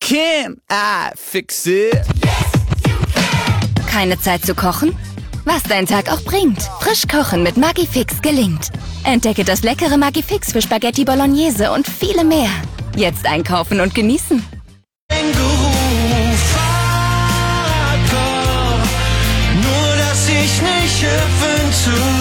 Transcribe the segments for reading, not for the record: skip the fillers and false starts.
can, I fix it. Keine Zeit zu kochen? Was dein Tag auch bringt. Frisch kochen mit Maggi-Fix gelingt. Entdecke das leckere Maggi-Fix für Spaghetti Bolognese und viele mehr. Jetzt einkaufen und genießen. Nur dass ich nicht hüpfen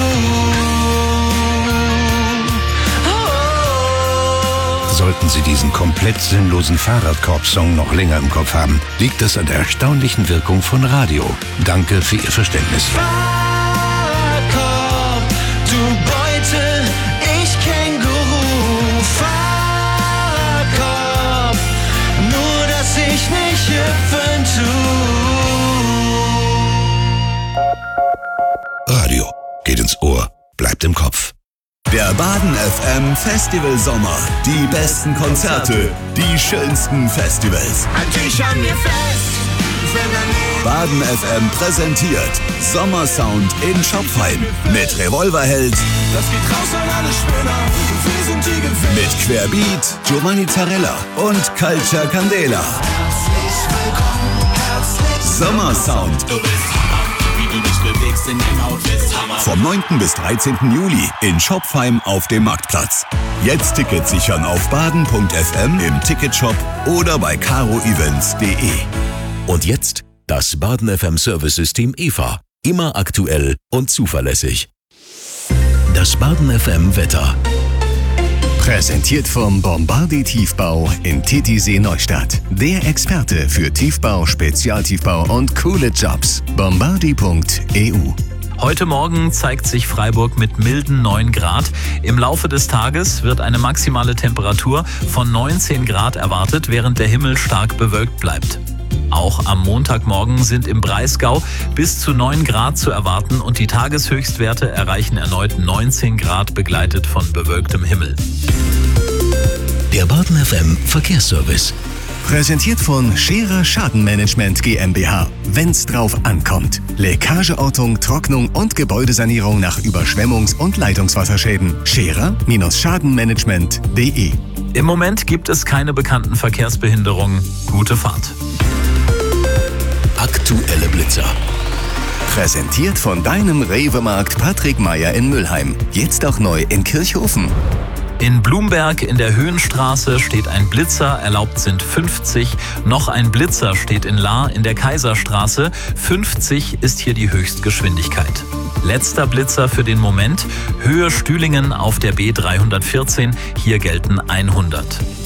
Sollten Sie diesen komplett sinnlosen Fahrradkorb-Song noch länger im Kopf haben, liegt es an der erstaunlichen Wirkung von Radio. Danke für Ihr Verständnis. Fahrradkorb, du Beute, ich Känguru. Fahrradkorb, nur dass ich nicht hüpfen Radio geht ins Ohr, bleibt im Kopf. Der Baden FM Festival Sommer. Die besten Konzerte, die schönsten Festivals. Halt dich an mir fest, Baden FM präsentiert Sommersound in Schopfheim mit Revolverheld, das geht raus an alle Spinner, wir sind die Gewinner. mit Querbeat, Giovanni Zarella und Culture Candela. Herzlich willkommen, Sommersound du bist Hammer, wie du dich bewegst in dem Outfit, Hammer. vom 9. bis 13. Juli in Schopfheim auf dem Marktplatz. Jetzt Tickets sichern auf baden.fm im Ticketshop oder bei caroevents.de. Und jetzt das Baden FM Service-System EVA. Immer aktuell und zuverlässig. Das Baden FM Wetter. Präsentiert vom Bombardier Tiefbau in Titisee Neustadt. Der Experte für Tiefbau, Spezialtiefbau und coole Jobs. Bombardier.eu. Heute Morgen zeigt sich Freiburg mit milden 9 Grad. Im Laufe des Tages wird eine maximale Temperatur von 19 Grad erwartet, während der Himmel stark bewölkt bleibt. Auch am Montagmorgen sind im Breisgau bis zu 9 Grad zu erwarten und die Tageshöchstwerte erreichen erneut 19 Grad begleitet von bewölktem Himmel. Der Baden FM Verkehrsservice. Präsentiert von Scherer Schadenmanagement GmbH. Wenn's drauf ankommt. Leckageortung, Trocknung und Gebäudesanierung nach Überschwemmungs- und Leitungswasserschäden. Scherer-Schadenmanagement.de. Im Moment gibt es keine bekannten Verkehrsbehinderungen. Gute Fahrt. Aktuelle Blitzer. Präsentiert von deinem Rewe-Markt Patrick Meyer in Mülheim. Jetzt auch neu in Kirchhofen. In Blumberg in der Höhenstraße steht ein Blitzer, erlaubt sind 50. Noch ein Blitzer steht in Lahr in der Kaiserstraße. 50 ist hier die Höchstgeschwindigkeit. Letzter Blitzer für den Moment. Höhe Stühlingen auf der B314. Hier gelten 100.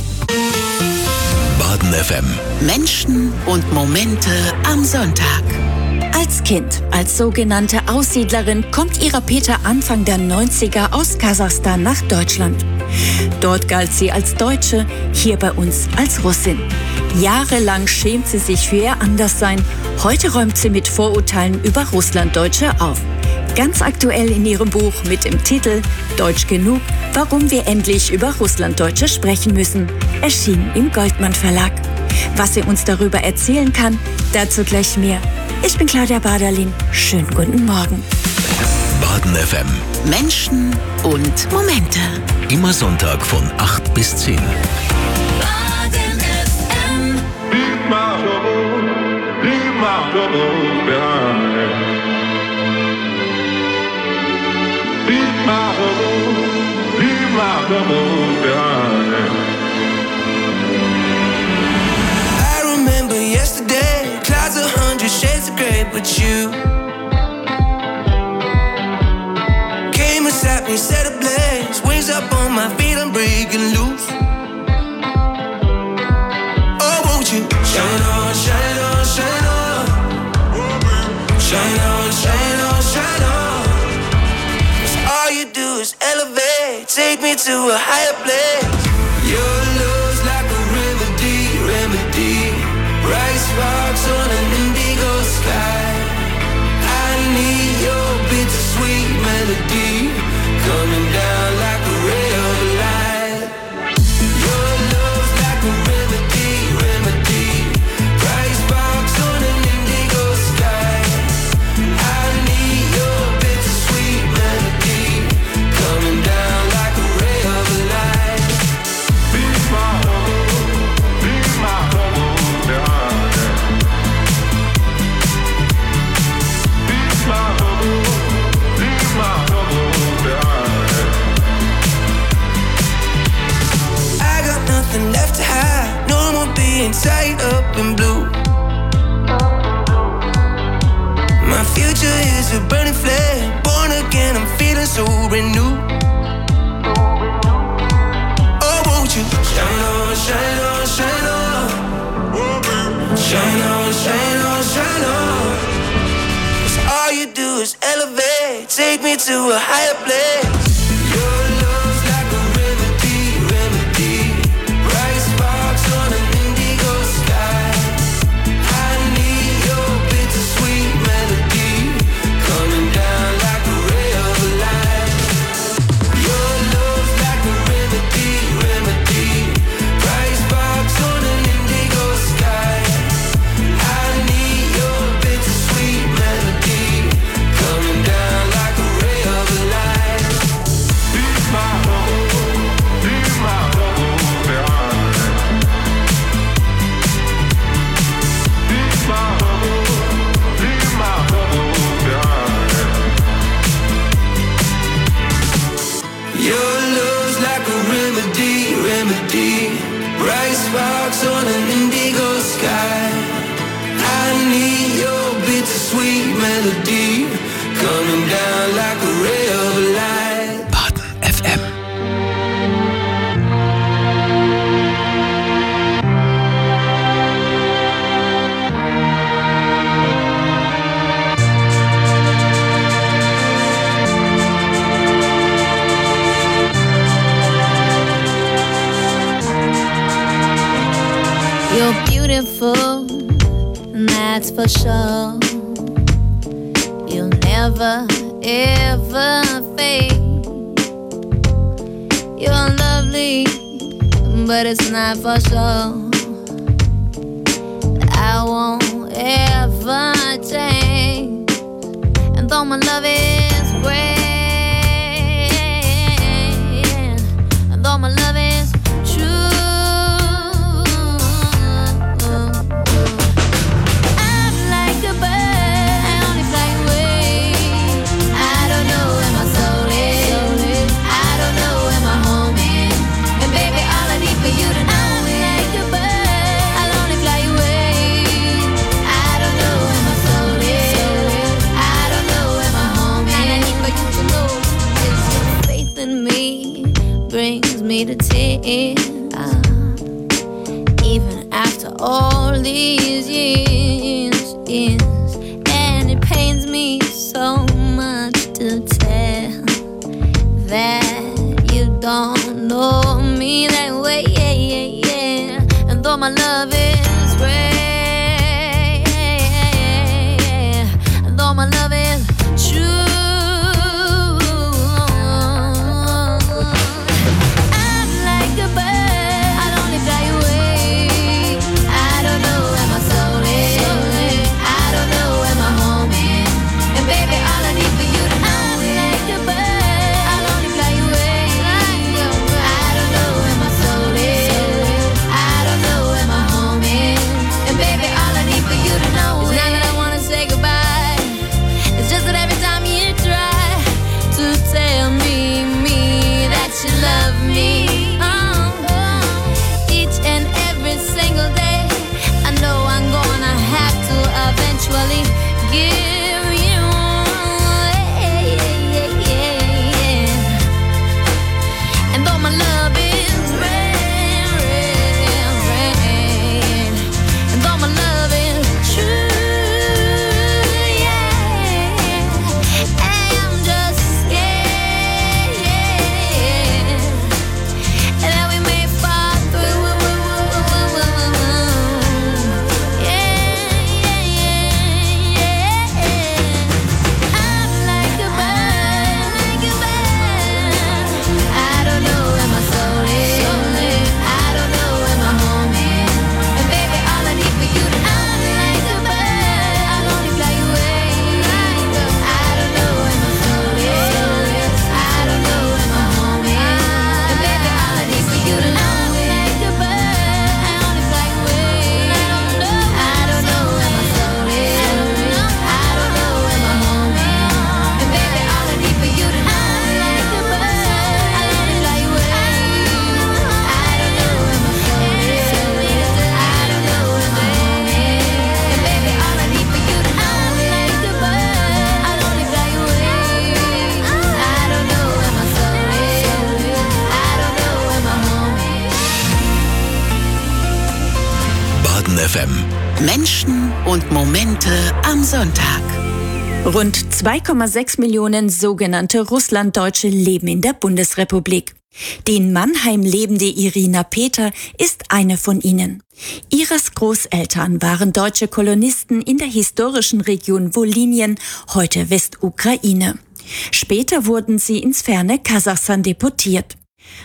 Baden FM. Menschen und Momente am Sonntag. Als Kind, als sogenannte Aussiedlerin, kommt Ira Peter Anfang der 90er aus Kasachstan nach Deutschland. Dort galt sie als Deutsche, hier bei uns als Russin. Jahrelang schämt sie sich für ihr Anderssein. Heute räumt sie mit Vorurteilen über Russlanddeutsche auf. Ganz aktuell in ihrem Buch mit dem Titel Deutsch genug, warum wir endlich über Russlanddeutsche sprechen müssen, erschienen im Goldmann Verlag. Was sie uns darüber erzählen kann, dazu gleich mehr. Ich bin Claudia Baderlin. Schönen guten Morgen. Baden FM. Menschen und Momente. Immer Sonntag von 8 bis 10. Leave my troubles behind. Leave my troubles behind. I remember yesterday, clouds 100 shades of gray, but you came and sat me, set ablaze, wings up on my feet, I'm breaking loose. Oh, won't you shine on, shine on, shine on, shine on, shine on, shine on. 'Cause all you do is elevate, take me to a higher place. Your love's like a remedy, remedy. Bright sparks on an indigo sky. I need your bittersweet melody coming down like a ray of light. Your love's like a remedy, remedy. Bright sparks on an indigo sky. I need your bittersweet melody coming down like a ray of light. getting tied up in blue. My future is a burning flame. Born again, I'm feeling so renewed. Oh, won't you shine on, shine on, shine on. Shine on, shine on, shine on. 'Cause all you do is elevate. Take me to a higher place. Your love's like a remedy, remedy. Bright sparks on an indigo sky. I need your bittersweet melody coming down like a ray of light. Your love's like a remedy, remedy. Bright sparks on an indigo sky. I need your bittersweet melody coming down like a ray of light. Leave my home behind. Leave my home behind. Your love's like a remedy, remedy. Bright sparks on an indigo sky. I need your bittersweet melody coming down like a ray of light. Baden FM. You're beautiful, and that's for sure. You'll never, ever fade. You're lovely, but it's not for sure. I won't ever change. And though my love is great, and though my love is true, I'm like a bird, I only fly away. I don't know where my soul is, I don't know where my home is. And baby, all I need for you to know is I'm like a bird, I'll only fly away. I don't know where my soul is, I don't know where my home is. And I need for you to know is your faith in me brings me to tears. Even after all these years, and it pains me so much to tell that you don't know me that way, and though my love is great, and though my love is true, I'm like a bird, I'll only fly away. I don't know where my soul is, I don't know where my home is. And baby, all I need for you to know is I'm like a bird, I'll only fly away. I don't know where my soul is, I don't know where my home is. Baden FM. Menschen und Momente am Sonntag. Rund 2,6 Millionen sogenannte Russlanddeutsche leben in der Bundesrepublik. Die in Mannheim lebende Irina Peter ist eine von ihnen. Ihres Großeltern waren deutsche Kolonisten in der historischen Region Wolinien, heute Westukraine. Später wurden sie ins ferne Kasachstan deportiert.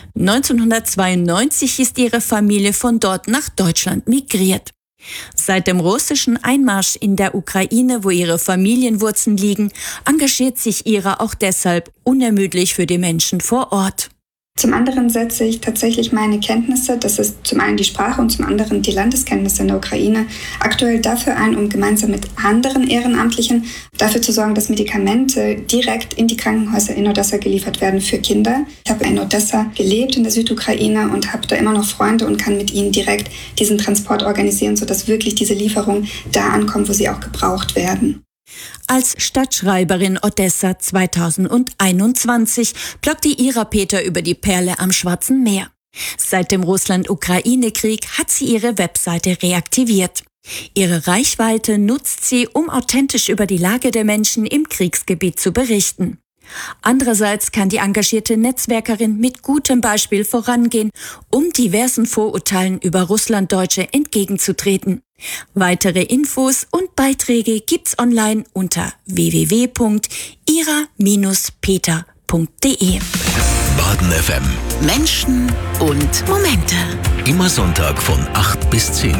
1992 ist ihre Familie von dort nach Deutschland migriert. Seit dem russischen Einmarsch in der Ukraine, wo ihre Familienwurzeln liegen, engagiert sich Ira auch deshalb unermüdlich für die Menschen vor Ort. Zum anderen setze ich tatsächlich meine Kenntnisse, das ist zum einen die Sprache und zum anderen die Landeskenntnisse in der Ukraine, aktuell dafür ein, um gemeinsam mit anderen Ehrenamtlichen dafür zu sorgen, dass Medikamente direkt in die Krankenhäuser in Odessa geliefert werden für Kinder. Ich habe in Odessa gelebt, in der Südukraine, und habe da immer noch Freunde und kann mit ihnen direkt diesen Transport organisieren, sodass wirklich diese Lieferungen da ankommen, wo sie auch gebraucht werden. Als Stadtschreiberin Odessa 2021 bloggte Ira Peter über die Perle am Schwarzen Meer. Seit dem Russland-Ukraine-Krieg hat sie ihre Webseite reaktiviert. Ihre Reichweite nutzt sie, um authentisch über die Lage der Menschen im Kriegsgebiet zu berichten. Andererseits kann die engagierte Netzwerkerin mit gutem Beispiel vorangehen, um diversen Vorurteilen über Russlanddeutsche entgegenzutreten. Weitere Infos und Beiträge gibt's online unter www.ira-peter.de. Baden FM. Menschen und Momente. Immer Sonntag von 8 bis 10.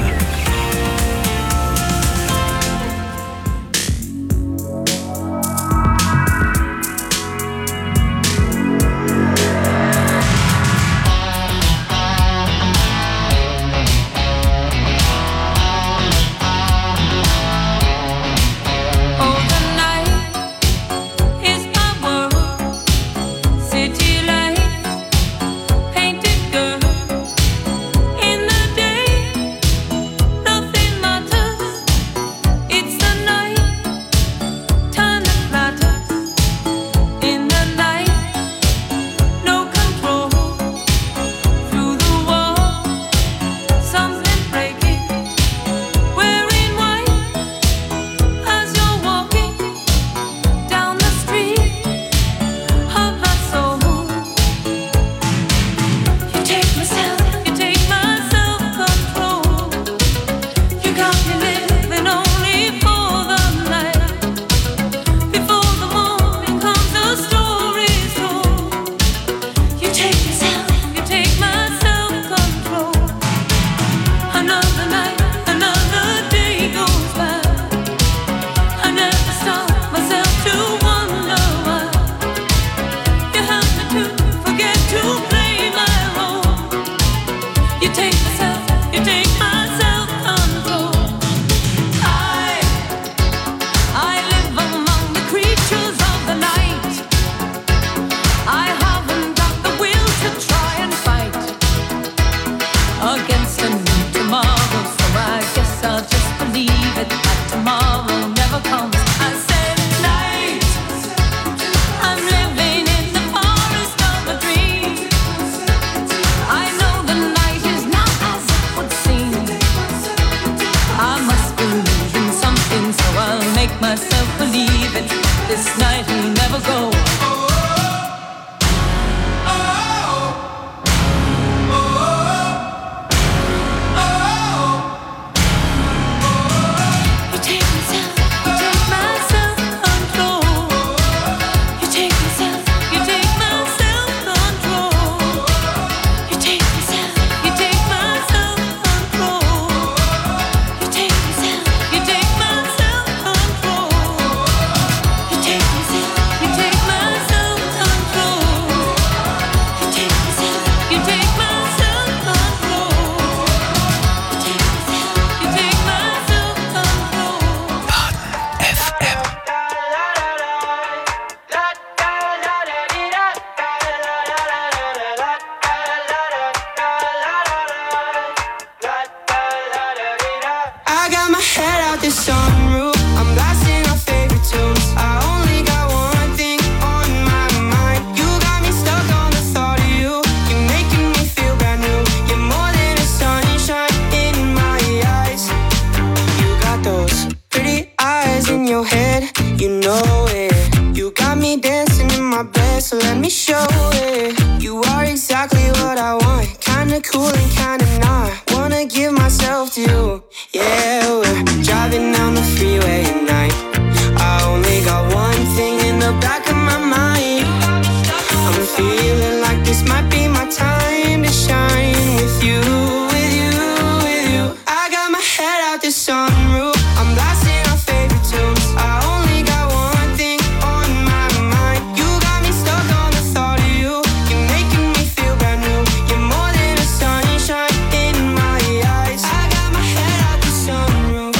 the sunroof. I'm blasting our favorite tunes. I only got one thing on my mind. You got me stuck on the thought of you. You're making me feel brand new. You're more than a sunshine in my eyes. I got my head out the sunroof.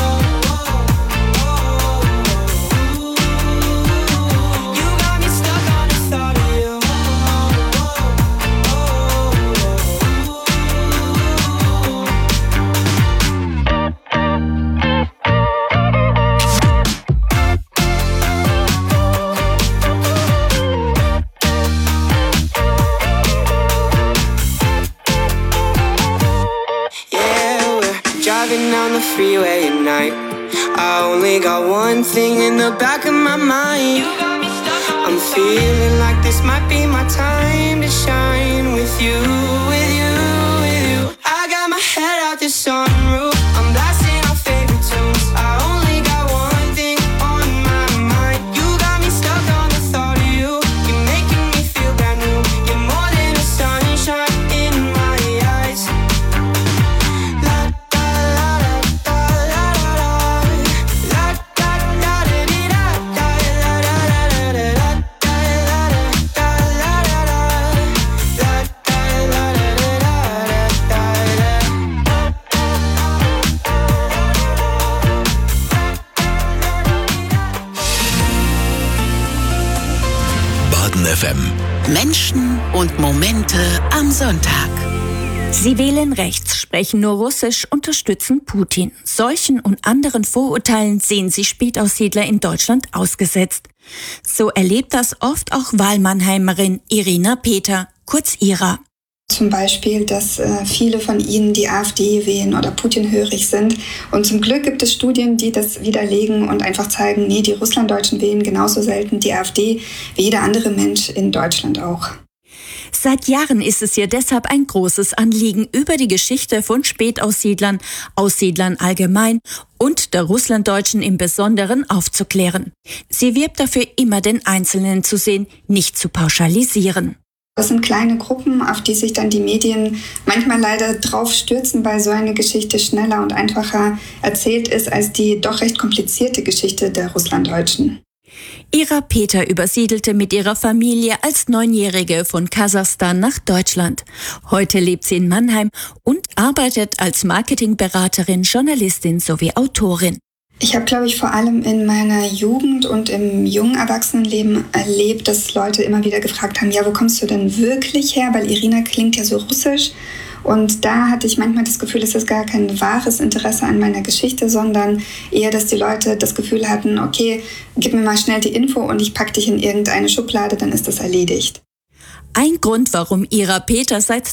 You got me stuck on the thought of you. Driving down the freeway at night. I only got one thing in the back of my mind. I'm feeling like this might be my time to shine with you, with you, with you. I got my head out the sunroof. I'm blasting our favorite tunes. I only got one thing on my mind. You got me stuck on the thought of you. You're making me feel brand new. You're more than a sunshine in my eyes. FM. Menschen und Momente am Sonntag. Sie wählen rechts, sprechen nur Russisch, unterstützen Putin. Solchen und anderen Vorurteilen sehen sich Spätaussiedler in Deutschland ausgesetzt. So erlebt das oft auch Wahlmannheimerin Irina Peter, kurz Ira. Zum Beispiel, dass viele von ihnen die AfD wählen oder Putin-hörig sind. Und zum Glück gibt es Studien, die das widerlegen und einfach zeigen, nee, die Russlanddeutschen wählen genauso selten die AfD wie jeder andere Mensch in Deutschland auch. Seit Jahren ist es ihr deshalb ein großes Anliegen, über die Geschichte von Spätaussiedlern, Aussiedlern allgemein und der Russlanddeutschen im Besonderen aufzuklären. Sie wirbt dafür, immer den Einzelnen zu sehen, nicht zu pauschalisieren. Das sind kleine Gruppen, auf die sich dann die Medien manchmal leider drauf stürzen, weil so eine Geschichte schneller und einfacher erzählt ist als die doch recht komplizierte Geschichte der Russlanddeutschen. Ira Peter übersiedelte mit ihrer Familie als 9-Jährige von Kasachstan nach Deutschland. Heute lebt sie in Mannheim und arbeitet als Marketingberaterin, Journalistin sowie Autorin. Ich habe, glaube ich, vor allem in meiner Jugend und im jungen Erwachsenenleben erlebt, dass Leute immer wieder gefragt haben, ja, wo kommst du denn wirklich her? Weil Irina klingt ja so russisch. Und da hatte ich manchmal das Gefühl, es ist gar kein wahres Interesse an meiner Geschichte, sondern eher, dass die Leute das Gefühl hatten, okay, gib mir mal schnell die Info und ich pack dich in irgendeine Schublade, dann ist das erledigt. Ein Grund, warum Ira Peter seit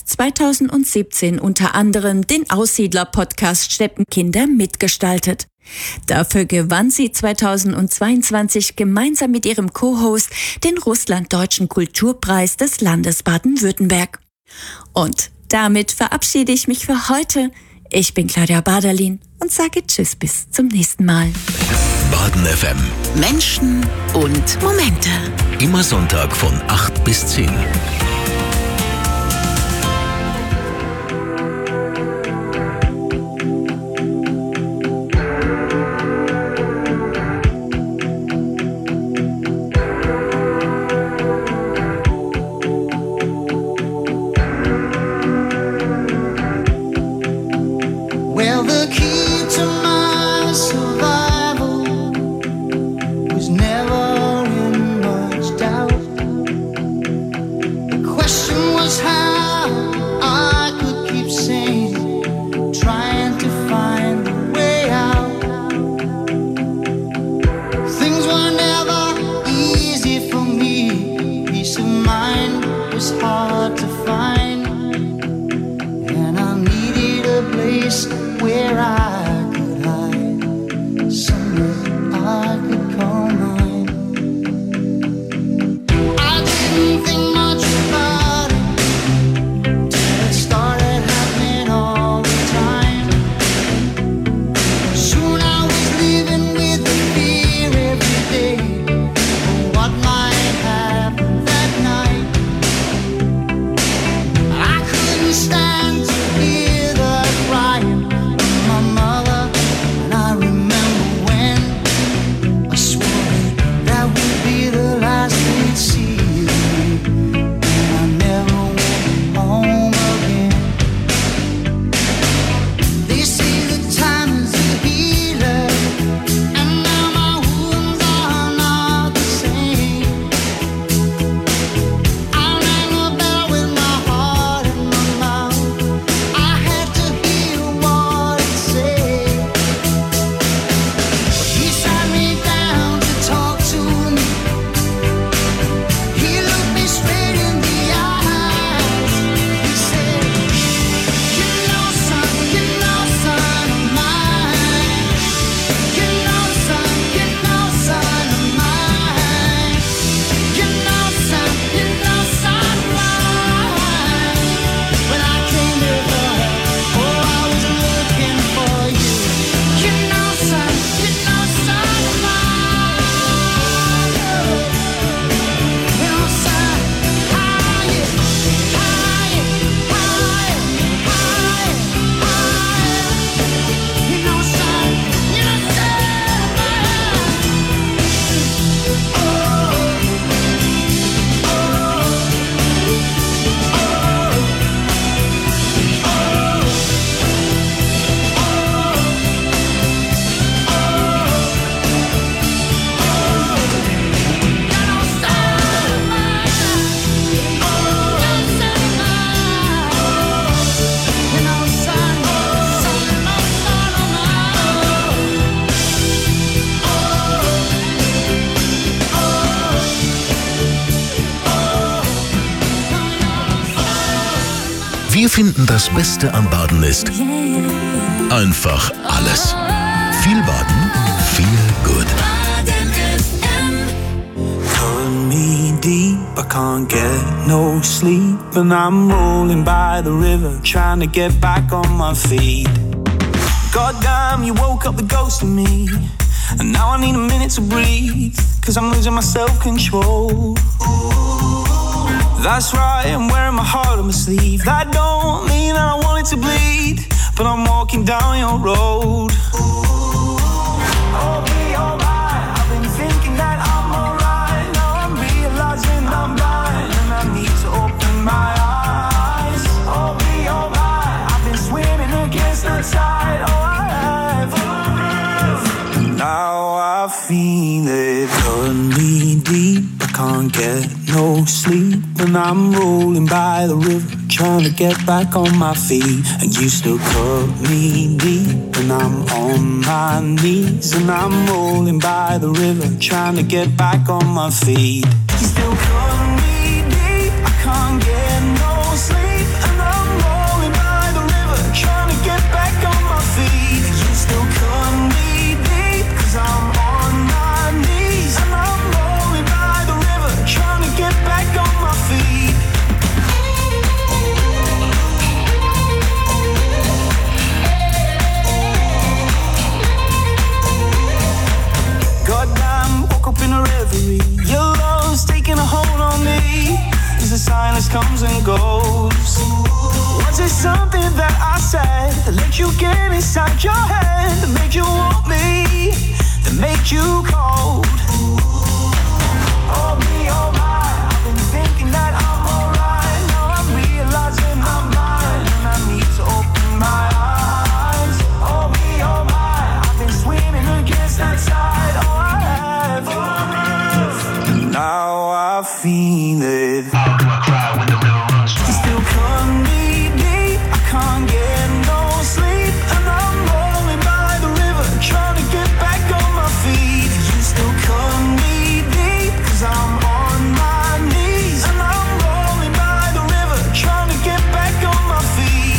2017 unter anderem den Aussiedler-Podcast Steppenkinder mitgestaltet. Dafür gewann sie 2022 gemeinsam mit ihrem Co-Host den Russlanddeutschen Kulturpreis des Landes Baden-Württemberg. Und damit verabschiede ich mich für heute. Ich bin Claudia Baderlin und sage Tschüss bis zum nächsten Mal. Baden FM. Menschen und Momente. Immer Sonntag von 8 bis 10. Wir finden, das Beste am Baden ist einfach alles. Viel Baden, viel gut. Pulling me deep, I can't get no sleep, and I'm rolling by the river, trying to get back on my feet. Goddamn, you woke up the ghost in me, and now I need a minute to breathe, 'cause I'm losing my self-control. That's right, I'm wearing my heart on my sleeve. That don't mean that I want it to bleed, but I'm walking down your road. I'll be alright, I've been thinking that I'm alright. Now I'm realizing I'm blind, and I need to open my eyes. I'll be alright, I've been swimming against the tide. Oh, I have. Now I feel it, pulling me deep. I can't get no sleep, and I'm rolling by the river, trying to get back on my feet. And you still cut me deep, and I'm on my knees, and I'm rolling by the river, trying to get back on my feet. You still cut me deep, I can't get no sleep, and I'm rolling by the river, trying to get back on my feet. You still cut me deep, 'cause I'm on my knees, and I'm rolling by the river, trying to get back on my feet. Goddamn, woke up in a reverie. Your love's taking a hold on me, as the silence comes and goes. Was it something that I said that let you get inside your head, that made you want me, that made you cold? I'll be alright, I've been thinking that I'm alright. Now I'm realizing I'm blind, and I need to open my eyes. I'll be alright, I've been swimming against the tide. Oh, I have. Now I feel it. How do I cry when the river runs dry? You still cut me deep, I can't get no sleep, and I'm rolling by the river, trying to get back on my feet. You still cut me deep, 'cause I'm on my knees, and I'm rolling by the river, trying to get back on my feet.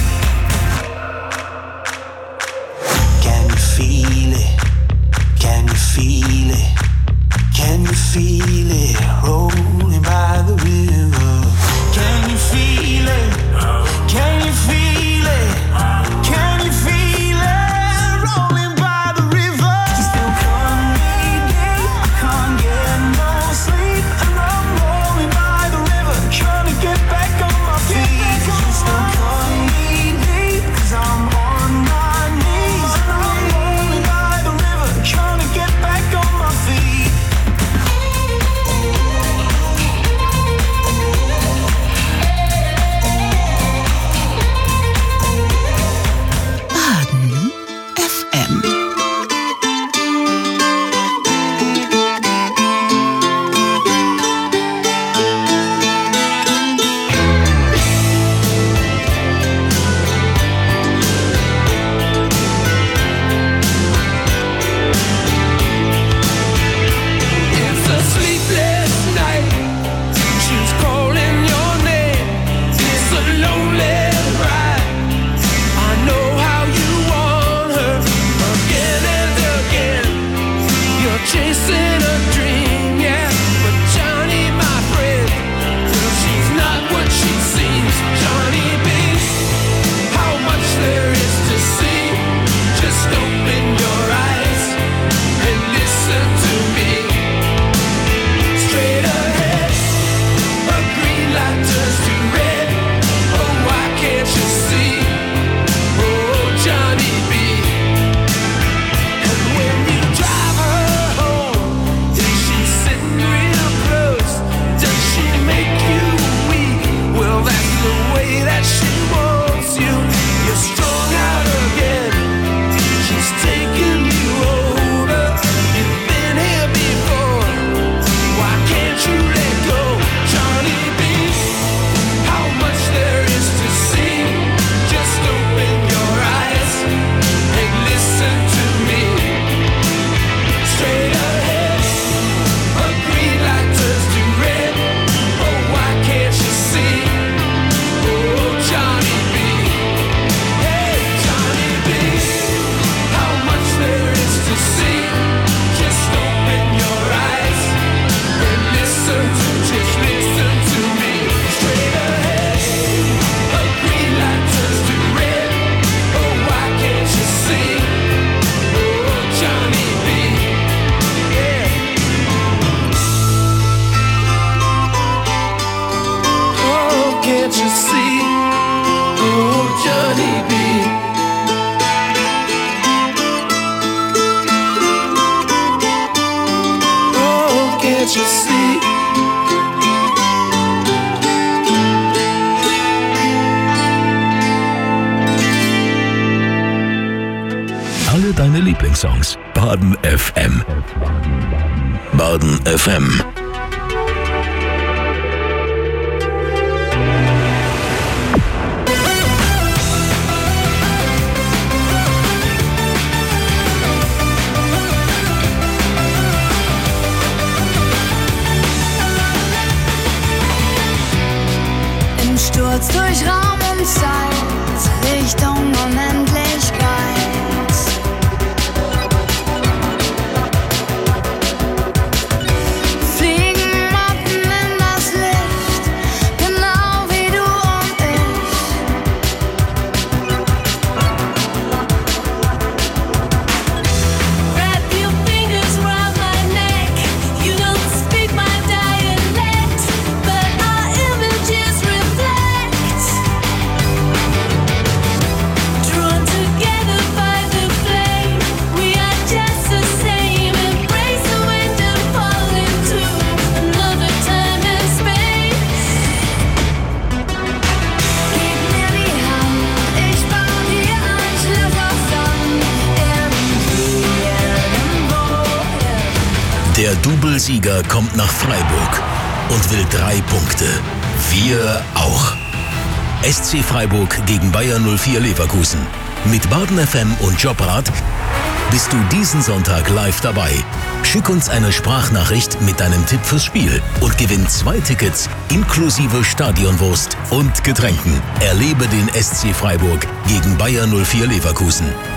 Can you feel it? Can you feel it? Can you feel it? Rolling by the river. Can you feel it? Can you feel it? Can you feel it? Rolling by the river. You still cut me deep, I can't get no sleep, and I'm rolling by the river, trying to get back on my feet. You still cut me deep, 'cause I'm on my knees, and I'm rolling by the river, trying to get back on my feet. you see. Alle deine Lieblingssongs. Baden FM. Baden FM. Im Sturz durch Raum und Zeit, Richtung Unendlichkeit. Fliegen Motten in das Licht, genau wie du und ich. Wrap your fingers round my neck. You don't speak my dialect, but our images reflect. Drawn together by the flame, we are just the same. Embrace the wind and fall into another time and space. Gib mir die Hand, ich bau dir ein Schloss an. Der Doublesieger kommt nach Freiburg und will 3 Punkte. Wir auch. SC Freiburg gegen Bayer 04 Leverkusen. Mit Baden FM und Jobrad bist du diesen Sonntag live dabei. Schick uns eine Sprachnachricht mit deinem Tipp fürs Spiel und gewinn 2 Tickets inklusive Stadionwurst und Getränken. Erlebe den SC Freiburg gegen Bayer 04 Leverkusen.